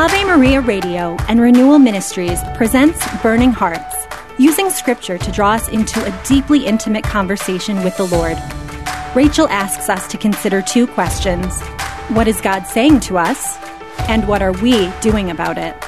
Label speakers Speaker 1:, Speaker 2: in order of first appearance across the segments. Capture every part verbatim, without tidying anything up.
Speaker 1: Ave Maria Radio and Renewal Ministries presents Burning Hearts, using Scripture to draw us into a deeply intimate conversation with the Lord. Rachel asks us to consider two questions. What is God saying to us? And what are we doing about it?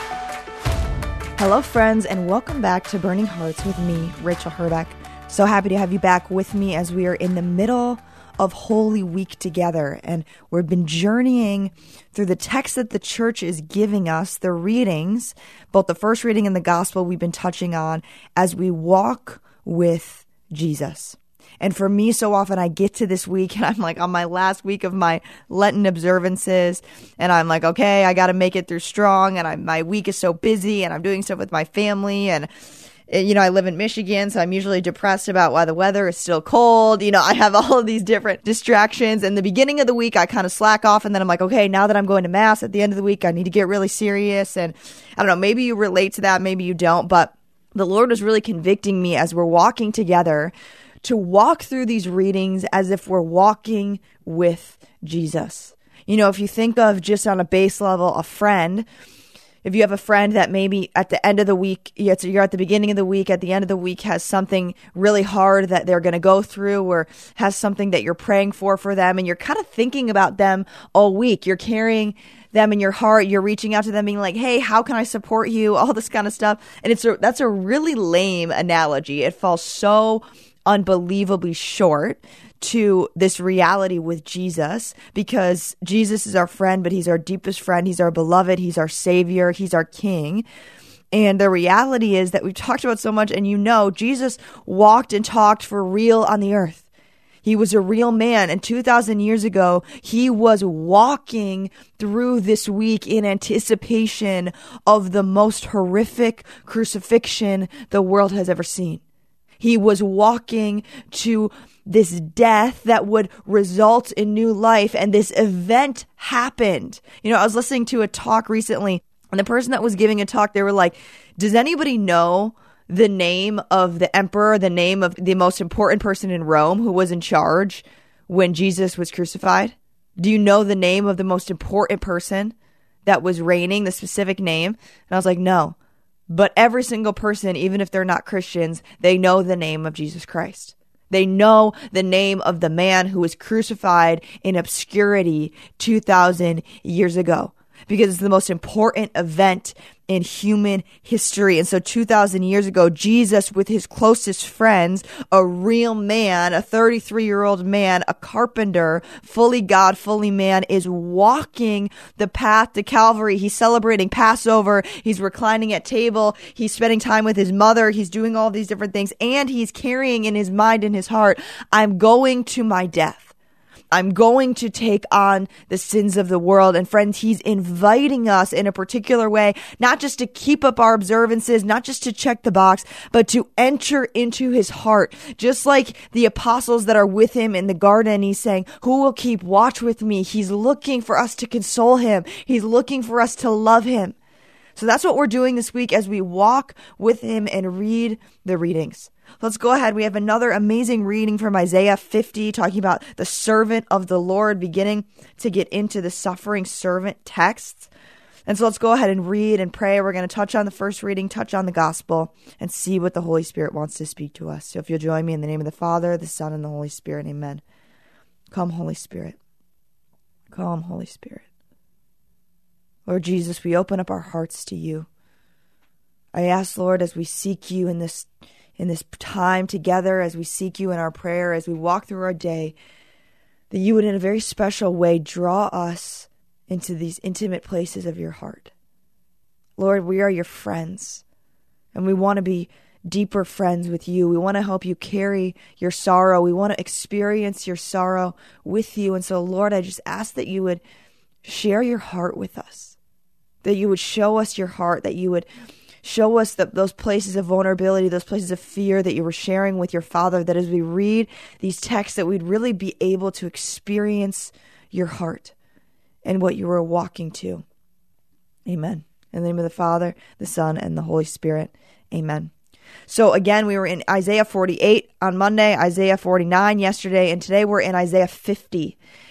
Speaker 2: Hello, friends, and welcome back to Burning Hearts with me, Rachel Herbeck. So happy to have you back with me as we are in the middle of Holy Week together, and we've been journeying through the text that the church is giving us, the readings, both the first reading and the gospel we've been touching on as we walk with Jesus. And for me, so often I get to this week and I'm like on my last week of my Lenten observances, and I'm like, okay, I got to make it through strong, and I, my week is so busy, and I'm doing stuff with my family, and you know, I live in Michigan, so I'm usually depressed about why the weather is still cold. You know, I have all of these different distractions. In the beginning of the week, I kind of slack off, and then I'm like, okay, now that I'm going to Mass at the end of the week, I need to get really serious. And I don't know, maybe you relate to that, maybe you don't, but the Lord was really convicting me as we're walking together to walk through these readings as if we're walking with Jesus. You know, if you think of just on a base level, a friend, if you have a friend that maybe at the end of the week, you're at the beginning of the week, at the end of the week has something really hard that they're going to go through, or has something that you're praying for for them, and you're kind of thinking about them all week. You're carrying them in your heart. You're reaching out to them being like, hey, how can I support you? All this kind of stuff. And it's a, that's a really lame analogy. It falls so unbelievably short to this reality with Jesus, because Jesus is our friend, but he's our deepest friend. He's our beloved. He's our savior. He's our king. And the reality is that we've talked about so much, and you know, Jesus walked and talked for real on the earth. He was a real man. And two thousand years ago, he was walking through this week in anticipation of the most horrific crucifixion the world has ever seen. He was walking to this death that would result in new life, and this event happened. You know, I was listening to a talk recently, and the person that was giving a talk, they were like, does anybody know the name of the emperor, the name of the most important person in Rome who was in charge when Jesus was crucified? Do you know the name of the most important person that was reigning, the specific name? And I was like, no. But every single person, even if they're not Christians, they know the name of Jesus Christ. They know the name of the man who was crucified in obscurity two thousand years ago, because it's the most important event in human history. And so two thousand years ago, Jesus, with his closest friends, a real man, a thirty-three-year-old man, a carpenter, fully God, fully man, is walking the path to Calvary. He's celebrating Passover. He's reclining at table. He's spending time with his mother. He's doing all these different things. And he's carrying in his mind and his heart, I'm going to my death. I'm going to take on the sins of the world. And friends, he's inviting us in a particular way, not just to keep up our observances, not just to check the box, but to enter into his heart. Just like the apostles that are with him in the garden, he's saying, who will keep watch with me? He's looking for us to console him. He's looking for us to love him. So that's what we're doing this week as we walk with him and read the readings. Let's go ahead. We have another amazing reading from Isaiah fifty, talking about the servant of the Lord, beginning to get into the suffering servant texts. And so let's go ahead and read and pray. We're going to touch on the first reading, touch on the gospel, and see what the Holy Spirit wants to speak to us. So if you'll join me in the name of the Father, the Son, and the Holy Spirit, amen. Come, Holy Spirit. Come, Holy Spirit. Lord Jesus, we open up our hearts to you. I ask, Lord, as we seek you in this in this time together, as we seek you in our prayer, as we walk through our day, that you would in a very special way draw us into these intimate places of your heart. Lord, we are your friends, and we want to be deeper friends with you. We want to help you carry your sorrow. We want to experience your sorrow with you. And so, Lord, I just ask that you would share your heart with us, that you would show us your heart, that you would show us the, those places of vulnerability, those places of fear that you were sharing with your Father, that as we read these texts, that we'd really be able to experience your heart and what you were walking to. Amen. In the name of the Father, the Son, and the Holy Spirit. Amen. So again, we were in Isaiah forty-eight on Monday, Isaiah forty-nine yesterday, and today we're in Isaiah fifty.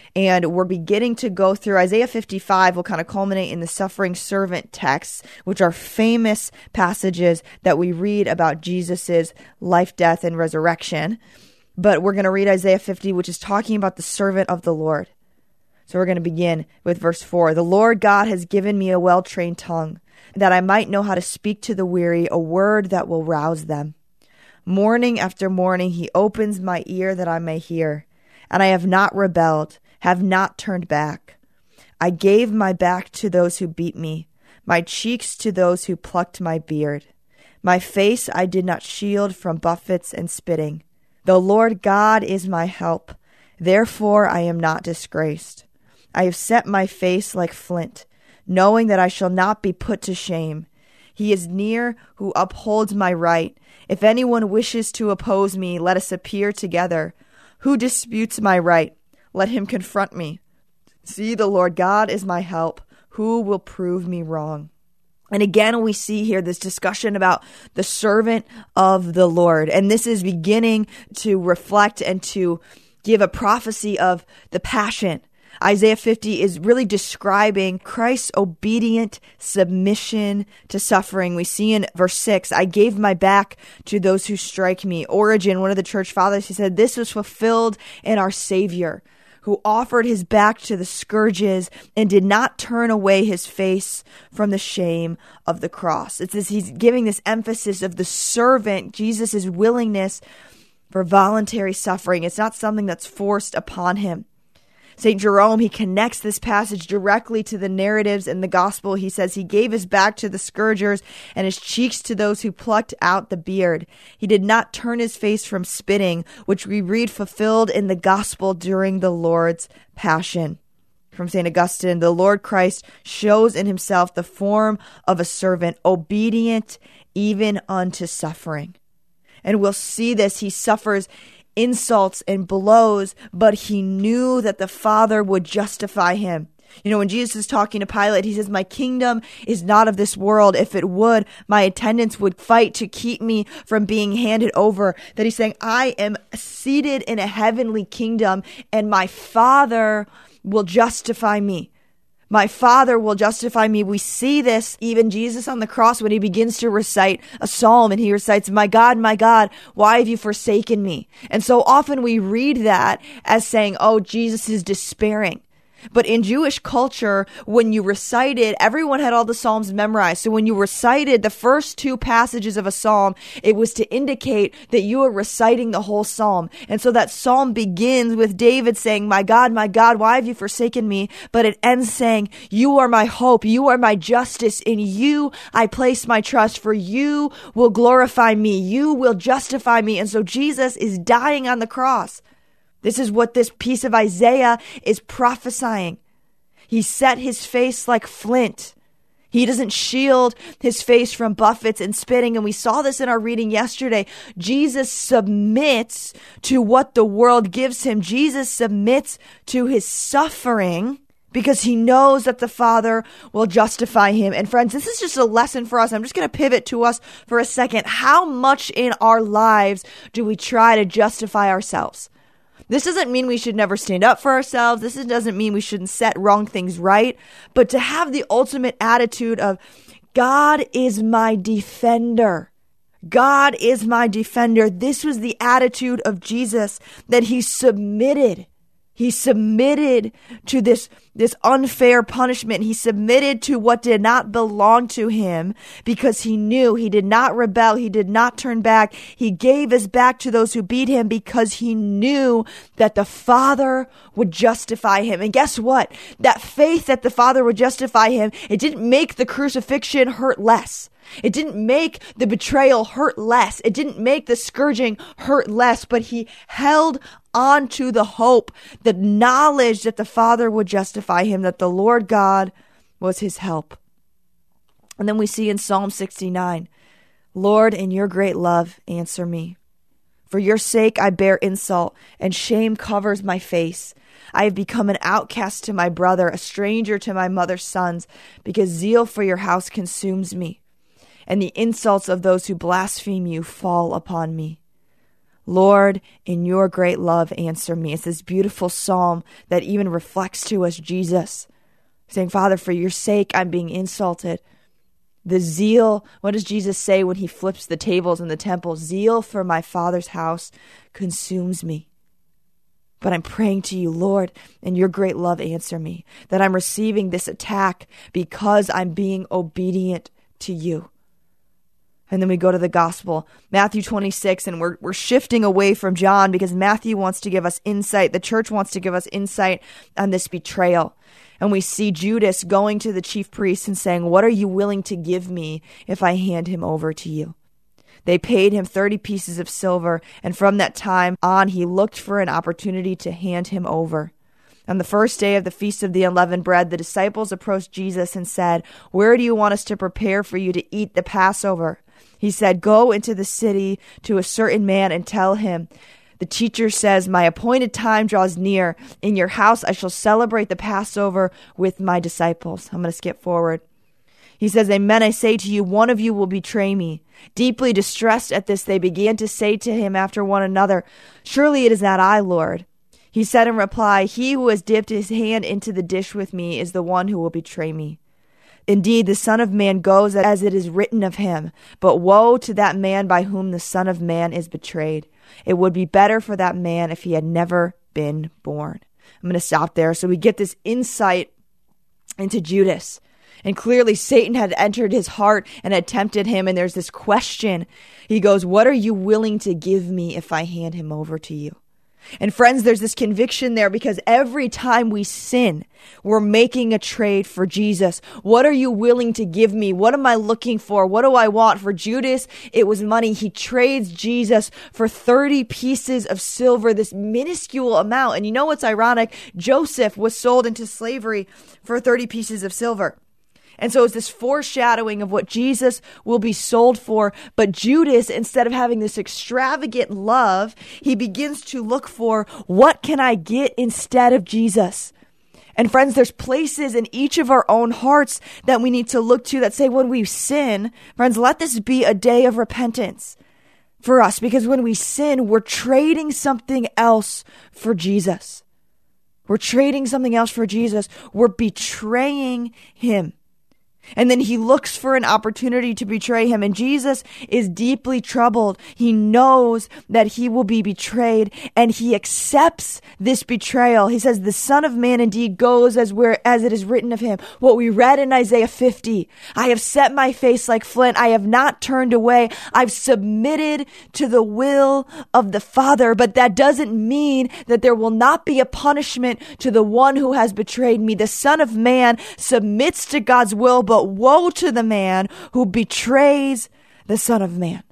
Speaker 2: And we're beginning to go through Isaiah fifty-five will kind of culminate in the suffering servant texts, which are famous passages that we read about Jesus's life, death, and resurrection. But we're going to read Isaiah fifty, which is talking about the servant of the Lord. So we're going to begin with verse four. The Lord God has given me a well-trained tongue, that I might know how to speak to the weary, a word that will rouse them. Morning after morning he opens my ear that I may hear, and I have not rebelled, have not turned back. I gave my back to those who beat me, my cheeks to those who plucked my beard. My face I did not shield from buffets and spitting. The Lord God is my help, therefore I am not disgraced. I have set my face like flint, knowing that I shall not be put to shame. He is near who upholds my right. If anyone wishes to oppose me, let us appear together. Who disputes my right? Let him confront me. See, the Lord God is my help. Who will prove me wrong? And again, we see here this discussion about the servant of the Lord. And this is beginning to reflect and to give a prophecy of the passion. Isaiah fifty is really describing Christ's obedient submission to suffering. We see in verse six, I gave my back to those who strike me. Origen, one of the church fathers, he said, this was fulfilled in our Savior, who offered his back to the scourges and did not turn away his face from the shame of the cross. It's this, he's giving this emphasis of the servant, Jesus' willingness for voluntary suffering. It's not something that's forced upon him. Saint Jerome, he connects this passage directly to the narratives in the gospel. He says he gave his back to the scourgers and his cheeks to those who plucked out the beard. He did not turn his face from spitting, which we read fulfilled in the gospel during the Lord's passion. From Saint Augustine, the Lord Christ shows in himself the form of a servant, obedient even unto suffering. And we'll see this. He suffers insults and blows, but he knew that the Father would justify him. You know, when Jesus is talking to Pilate, he says, my kingdom is not of this world. If it would, my attendants would fight to keep me from being handed over. That he's saying, I am seated in a heavenly kingdom and my Father will justify me. My Father will justify me. We see this even Jesus on the cross when he begins to recite a psalm and he recites, my God, my God, why have you forsaken me? And so often we read that as saying, oh, Jesus is despairing. But in Jewish culture, when you recited, everyone had all the Psalms memorized. So when you recited the first two passages of a Psalm, it was to indicate that you were reciting the whole Psalm. And so that Psalm begins with David saying, my God, my God, why have you forsaken me? But it ends saying, you are my hope. You are my justice. In you I place my trust, for you will glorify me. You will justify me. And so Jesus is dying on the cross. This is what this piece of Isaiah is prophesying. He set his face like flint. He doesn't shield his face from buffets and spitting. And we saw this in our reading yesterday. Jesus submits to what the world gives him. Jesus submits to his suffering because he knows that the Father will justify him. And friends, this is just a lesson for us. I'm just going to pivot to us for a second. How much in our lives do we try to justify ourselves? This doesn't mean we should never stand up for ourselves. This doesn't mean we shouldn't set wrong things right. But to have the ultimate attitude of, God is my defender. God is my defender. This was the attitude of Jesus, that he submitted. He submitted to this, this unfair punishment. He submitted to what did not belong to him because he knew he did not rebel. He did not turn back. He gave his back to those who beat him because he knew that the Father would justify him. And guess what? That faith that the Father would justify him, it didn't make the crucifixion hurt less. It didn't make the betrayal hurt less. It didn't make the scourging hurt less, but he held on to the hope, the knowledge that the Father would justify him, that the Lord God was his help. And then we see in Psalm sixty-nine, Lord, in your great love, answer me. For your sake I bear insult, and shame covers my face. I have become an outcast to my brother, a stranger to my mother's sons, because zeal for your house consumes me, and the insults of those who blaspheme you fall upon me. Lord, in your great love, answer me. It's this beautiful psalm that even reflects to us Jesus, saying, Father, for your sake, I'm being insulted. The zeal, what does Jesus say when he flips the tables in the temple? Zeal for my Father's house consumes me. But I'm praying to you, Lord, and your great love answer me, that I'm receiving this attack because I'm being obedient to you. And then we go to the gospel, Matthew twenty-six, and we're we're shifting away from John because Matthew wants to give us insight. The church wants to give us insight on this betrayal. And we see Judas going to the chief priests and saying, what are you willing to give me if I hand him over to you? They paid him thirty pieces of silver, and from that time on, he looked for an opportunity to hand him over. On the first day of the Feast of the Unleavened Bread, the disciples approached Jesus and said, where do you want us to prepare for you to eat the Passover? He said, go into the city to a certain man and tell him, the teacher says, my appointed time draws near. In your house I shall celebrate the Passover with my disciples. I'm going to skip forward. He says, amen, I say to you, one of you will betray me. Deeply distressed at this, they began to say to him after one another, surely it is not I, Lord. He said in reply, he who has dipped his hand into the dish with me is the one who will betray me. Indeed, the Son of Man goes as it is written of him, but woe to that man by whom the Son of Man is betrayed. It would be better for that man if he had never been born. I'm going to stop there. So we get this insight into Judas. And clearly Satan had entered his heart and had tempted him. And there's this question. He goes, what are you willing to give me if I hand him over to you? And friends, there's this conviction there because every time we sin, we're making a trade for Jesus. What are you willing to give me? What am I looking for? What do I want? For Judas, it was money. He trades Jesus for thirty pieces of silver, this minuscule amount. And you know what's ironic? Joseph was sold into slavery for thirty pieces of silver. And so it's this foreshadowing of what Jesus will be sold for. But Judas, instead of having this extravagant love, he begins to look for, what can I get instead of Jesus? And friends, there's places in each of our own hearts that we need to look to that say when we sin, friends, let this be a day of repentance for us. Because when we sin, we're trading something else for Jesus. We're trading something else for Jesus. We're betraying him. And then he looks for an opportunity to betray him. And Jesus is deeply troubled. He knows that he will be betrayed, and he accepts this betrayal. He says, the Son of Man indeed goes as where as it is written of him. What we read in Isaiah fifty. I have set my face like flint. I have not turned away. I've submitted to the will of the Father. But that doesn't mean that there will not be a punishment to the one who has betrayed me. The Son of Man submits to God's will, but woe to the man who betrays the Son of Man.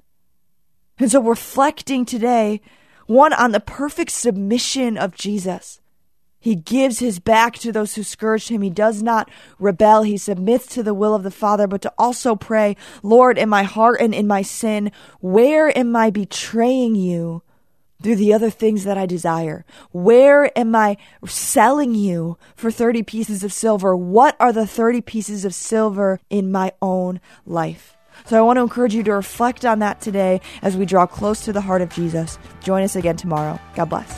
Speaker 2: And so reflecting today, one, on the perfect submission of Jesus. He gives his back to those who scourged him. He does not rebel. He submits to the will of the Father, but to also pray, Lord, in my heart and in my sin, where am I betraying you through the other things that I desire? Where am I selling you for thirty pieces of silver? What are the thirty pieces of silver in my own life? So I want to encourage you to reflect on that today as we draw close to the heart of Jesus. Join us again tomorrow. God bless.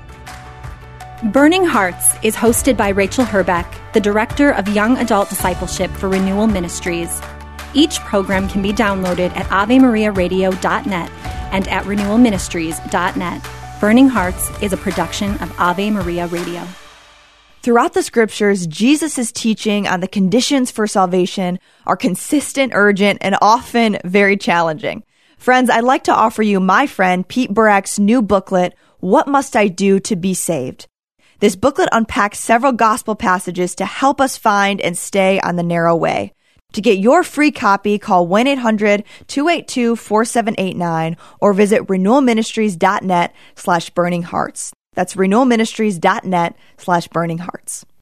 Speaker 1: Burning Hearts is hosted by Rachel Herbeck, the Director of Young Adult Discipleship for Renewal Ministries. Each program can be downloaded at ave maria radio dot net and at renewal ministries dot net. Burning Hearts is a production of Ave Maria Radio.
Speaker 2: Throughout the scriptures, Jesus' teaching on the conditions for salvation are consistent, urgent, and often very challenging. Friends, I'd like to offer you my friend Pete Burak's new booklet, What Must I Do to Be Saved? This booklet unpacks several gospel passages to help us find and stay on the narrow way. To get your free copy, call one eight hundred two eight two four seven eight nine or visit renewal ministries dot net slash burning hearts. That's renewal ministries dot net slash burning hearts.